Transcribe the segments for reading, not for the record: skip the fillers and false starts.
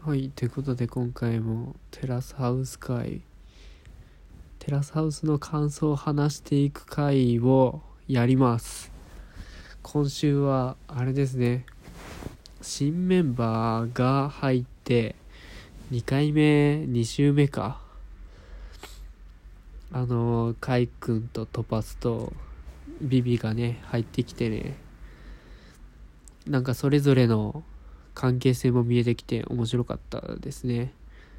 はい、ということで今回もテラスハウスの感想を話していく回をやります。今週はあれですね、新メンバーが入って2週目か。カイ君とトパスとビビがね入ってきてね、なんかそれぞれの関係性も見えてきて面白かったですね。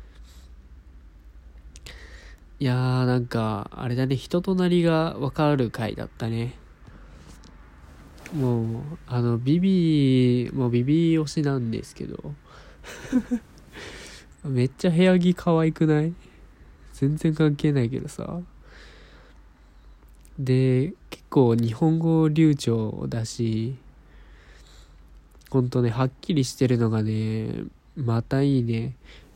いやー、なんかあれだね、人となりが分かる回だったね。もうビビ推しなんですけどめっちゃ部屋着可愛くない？全然関係ないけどさ。で結構日本語流暢だし、ほんとね、はっきりしてるのがねまたいいね。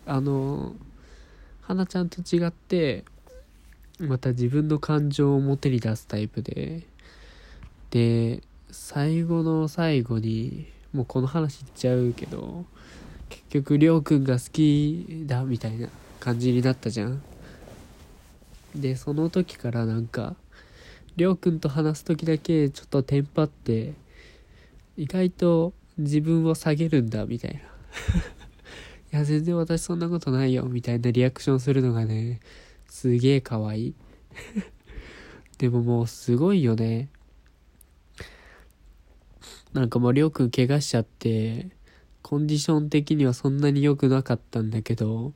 花ちゃんと違ってまた自分の感情を表に出すタイプで最後の最後にもうこの話言っちゃうけど、結局りょうくんが好きだみたいな感じになったじゃん。でその時からなんかりょうくんと話す時だけちょっとテンパって意外と自分を下げるんだみたいないや全然私そんなことないよみたいなリアクションするのがねすげえ可愛いでももうすごいよね。なんかもうりょうくん怪我しちゃってコンディション的にはそんなに良くなかったんだけど、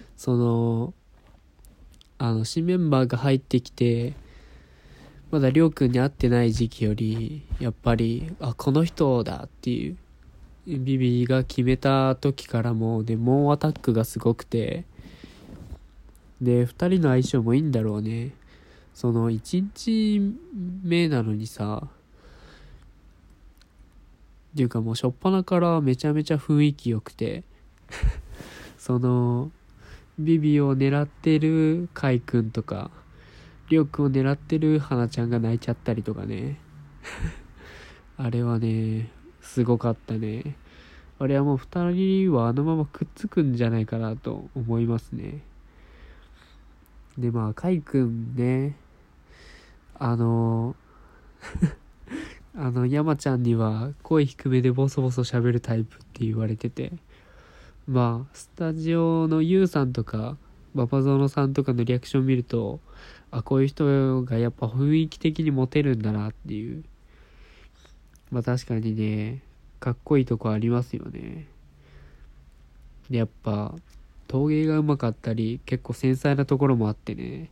新メンバーが入ってきてまだりょうくんに会ってない時期よりやっぱりこの人だっていうビビが決めた時からもうね、猛アタックがすごくて、で2人の相性もいいんだろうね。1日目なのにさ、っていうかもう初っ端からめちゃめちゃ雰囲気良くてビビを狙ってるカイくんとかりょうくんを狙ってる花ちゃんが泣いちゃったりとかねあれはねすごかったね。あれはもう2人はあのままくっつくんじゃないかなと思いますね。でカイくんね、山ちゃんには声低めでボソボソ喋るタイプって言われてて、スタジオのユウさんとかババゾノさんとかのリアクション見ると、こういう人がやっぱ雰囲気的にモテるんだなっていう、確かにねかっこいいとこありますよね。でやっぱ陶芸がうまかったり結構繊細なところもあってね、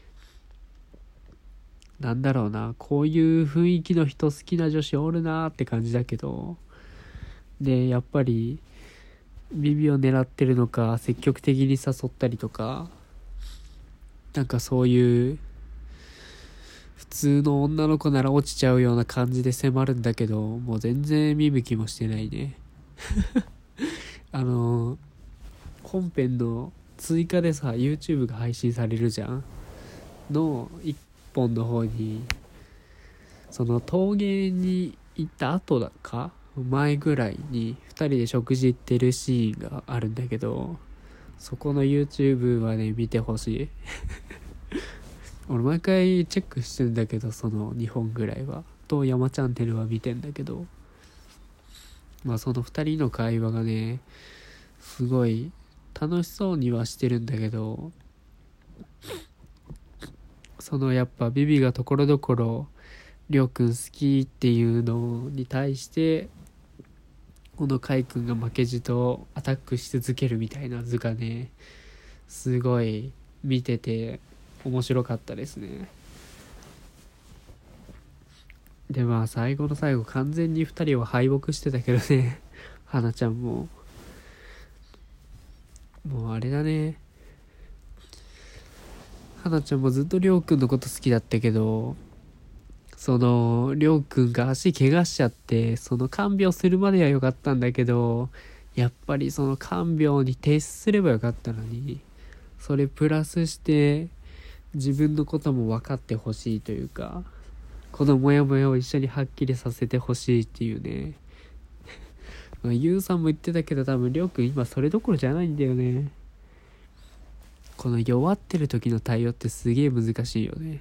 なんだろうな、こういう雰囲気の人好きな女子おるなーって感じだけど、でやっぱりビビを狙ってるのか積極的に誘ったりとか、なんかそういう普通の女の子なら落ちちゃうような感じで迫るんだけど、もう全然見向きもしてないね本編の追加でさ YouTube が配信されるじゃんの一本の方に、陶芸に行った後だか前ぐらいに2人で食事行ってるシーンがあるんだけど、そこの YouTube はね見てほしい俺毎回チェックしてんだけど、その2本ぐらいはと山チャンネルは見てんだけど、その2人の会話がねすごい楽しそうにはしてるんだけど、やっぱビビがところどころりょうくん好きっていうのに対してこのカイくんが負けじとアタックし続けるみたいな図がねすごい見てて面白かったですね。で最後の最後完全に2人は敗北してたけどね花ちゃんもうあれだね、花ちゃんもずっとりょうくんのこと好きだったけど、りょうくんが足怪我しちゃって看病するまでは良かったんだけど、やっぱり看病に徹すればよかったのに、それプラスして自分のことも分かってほしいというか、このモヤモヤを一緒にはっきりさせてほしいっていうねゆうさんも言ってたけど、多分りょうくん今それどころじゃないんだよね。この弱ってる時の対応ってすげえ難しいよね。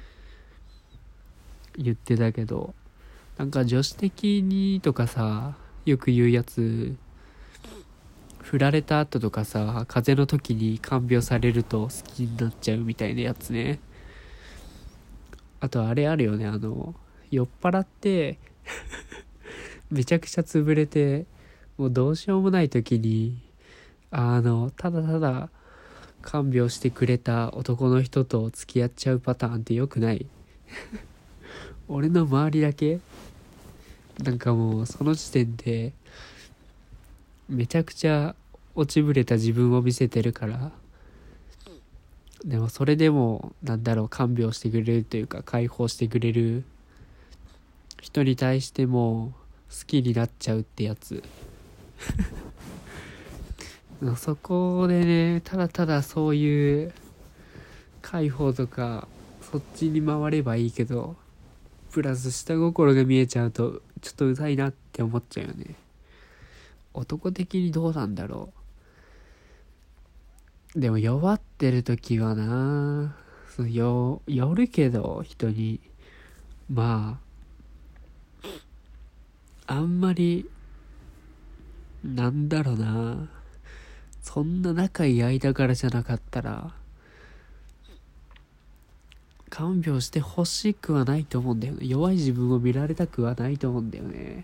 言ってたけど、なんか女子的にとかさ、よく言うやつ、振られた後とかさ、風邪の時に看病されると好きになっちゃうみたいなやつね。あとあれあるよね、酔っ払ってめちゃくちゃ潰れて、もうどうしようもない時に、ただただ看病してくれた男の人と付き合っちゃうパターンってよくない？俺の周りだけ？なんかもうその時点でめちゃくちゃ落ちぶれた自分を見せてるから。でもそれでもなんだろう、看病してくれるというか解放してくれる人に対しても好きになっちゃうってやつ。そこでね、ただただそういう解放とかそっちに回ればいいけど、プラス下心が見えちゃうとちょっとうざいなって思っちゃうよね。男的にどうなんだろう。でも弱ってる時はな、よるけど人に、まああんまりなんだろうな、そんな仲いい間柄じゃなかったら看病してほしくはないと思うんだよね。弱い自分を見られたくはないと思うんだよね。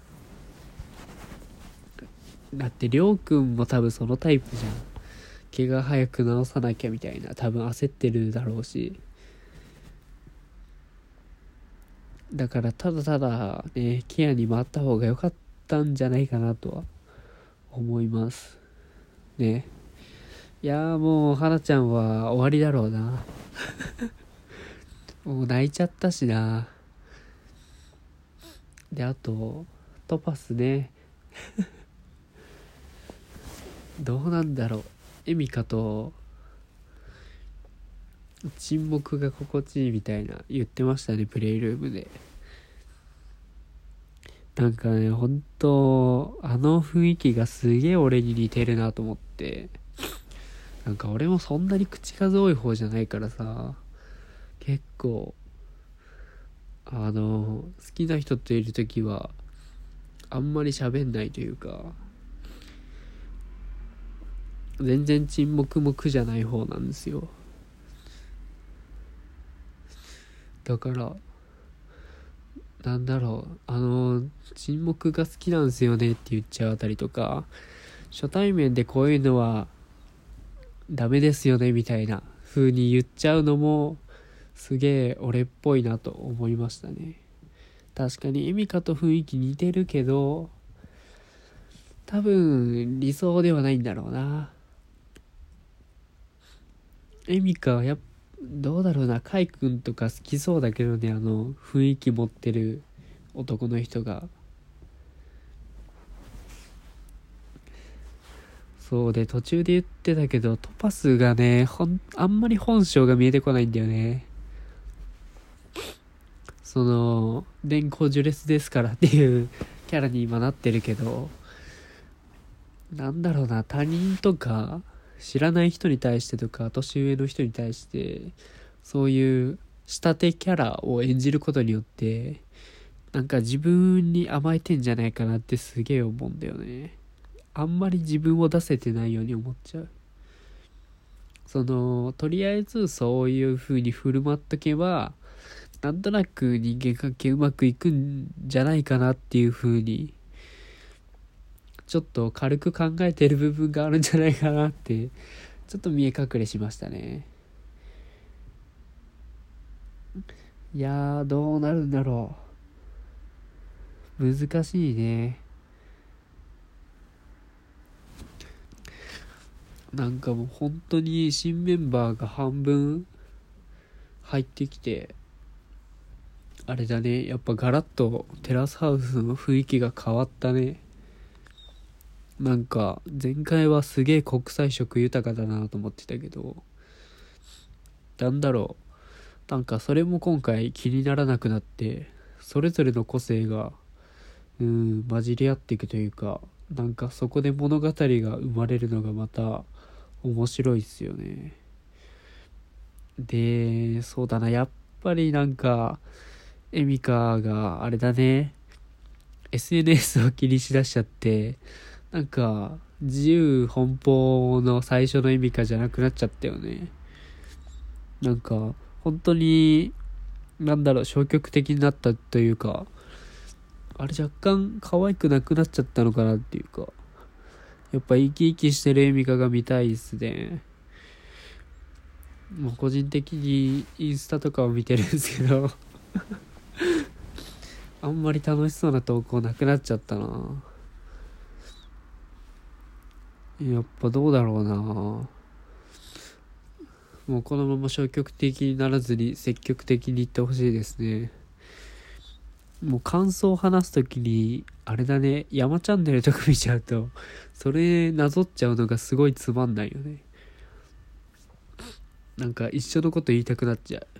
だってりょうくんも多分そのタイプじゃん。怪我早く治さなきゃみたいな、多分焦ってるだろうし。だからただただね、ケアに回った方が良かったんじゃないかなとは思いますね。いやー、もう花ちゃんは終わりだろうな。もう泣いちゃったしな。で、あとトパスね、どうなんだろう。エミカと沈黙が心地いいみたいな言ってましたね、プレイルームで。なんかね、本当あの雰囲気がすげえ俺に似てるなと思って。なんか俺もそんなに口数多い方じゃないからさ、結構好きな人といるときはあんまり喋んないというか、全然沈黙も苦じゃない方なんですよ。だからなんだろう、沈黙が好きなんですよねって言っちゃうあたりとか、初対面でこういうのはダメですよねみたいな風に言っちゃうのもすげえ俺っぽいなと思いましたね。確かにエミカと雰囲気似てるけど、多分理想ではないんだろうな。エミカはどうだろうな、カイ君とか好きそうだけどね、雰囲気持ってる男の人が。そうで、途中で言ってたけどトパスがね、あんまり本性が見えてこないんだよね。電光序列ですからっていうキャラに今なってるけど、なんだろうな、他人とか知らない人に対してとか年上の人に対してそういう仕立てキャラを演じることによってなんか自分に甘えてんじゃないかなってすげえ思うんだよね。あんまり自分を出せてないように思っちゃう。とりあえずそういう風に振る舞っとけばなんとなく人間関係うまくいくんじゃないかなっていう風にちょっと軽く考えてる部分があるんじゃないかなってちょっと見え隠れしましたね。いやー、どうなるんだろう。難しいね。なんかもう本当に新メンバーが半分入ってきて、あれだね、やっぱガラッとテラスハウスの雰囲気が変わったね。なんか前回はすげえ国際色豊かだなと思ってたけど、なんだろう、なんかそれも今回気にならなくなって、それぞれの個性が混じり合っていくというか、なんかそこで物語が生まれるのがまた面白いっすよね。で、そうだな、やっぱりなんか、エミカがあれだね、SNS を気にしだしちゃって、なんか、自由奔放の最初のエミカじゃなくなっちゃったよね。なんか、本当に、消極的になったというか、あれ若干可愛くなくなっちゃったのかなっていうか、やっぱ生き生きしてるエミカが見たいですね。もう個人的にインスタとかを見てるんですけどあんまり楽しそうな投稿なくなっちゃったな。やっぱどうだろうな。もうこのまま消極的にならずに積極的にいってほしいですね。もう感想を話すときにあれだね、山チャンネルとか見ちゃうとそれなぞっちゃうのがすごいつまんないよね。なんか一緒のこと言いたくなっちゃう。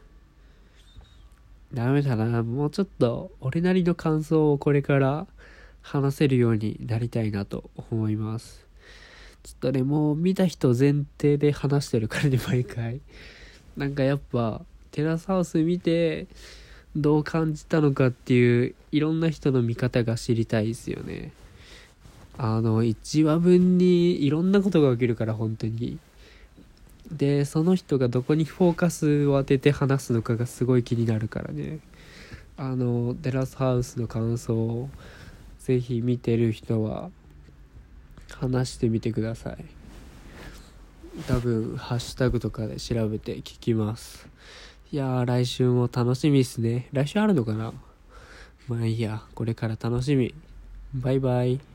ダメだな、もうちょっと俺なりの感想をこれから話せるようになりたいなと思います。ちょっとね、もう見た人前提で話してるからね、毎回。なんかやっぱテラスハウス見てどう感じたのかっていういろんな人の見方が知りたいですよね。1話分にいろんなことが起きるから、本当に。で、その人がどこにフォーカスを当てて話すのかがすごい気になるからね。テラスハウスの感想をぜひ見てる人は話してみてください。多分ハッシュタグとかで調べて聞きます。いやー、来週も楽しみですね。来週あるのかな。まあいいや、これから楽しみ。バイバイ。